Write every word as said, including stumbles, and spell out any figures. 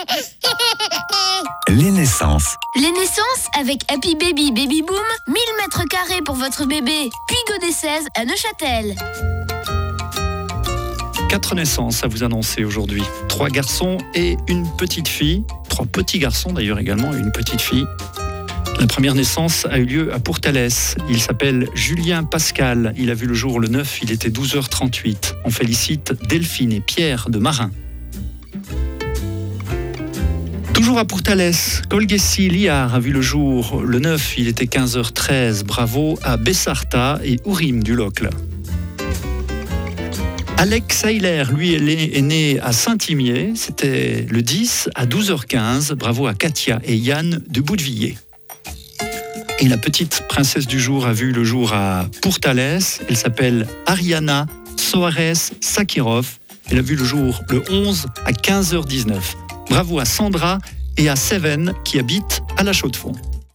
Les naissances. Les naissances avec Happy Baby Baby Boom, mille mètres carrés pour votre bébé, puis Godet seize à Neuchâtel. Quatre naissances à vous annoncer aujourd'hui. Trois garçons et une petite fille. Trois petits garçons d'ailleurs également et une petite fille. La première naissance a eu lieu à Pourtalès. Il s'appelle Julien Pascal. Il a vu le jour le neuf, il était douze heures trente-huit. On félicite Delphine et Pierre de Marin. Toujours à Pourtalès, Colgessi Liard a vu le jour le neuf, il était quinze heures treize. Bravo à Bessarta et Ourim du Locle. Alex Seiler, lui, est né à Saint-Imier. C'était le dix à douze heures quinze. Bravo à Katia et Yann de Boudevillers. Et la petite princesse du jour a vu le jour à Pourtalès. Elle s'appelle Ariana Soares Sakirov. Elle a vu le jour le onze à quinze heures dix-neuf. Bravo à Sandra et à Seven qui habitent à La Chaux-de-Fonds.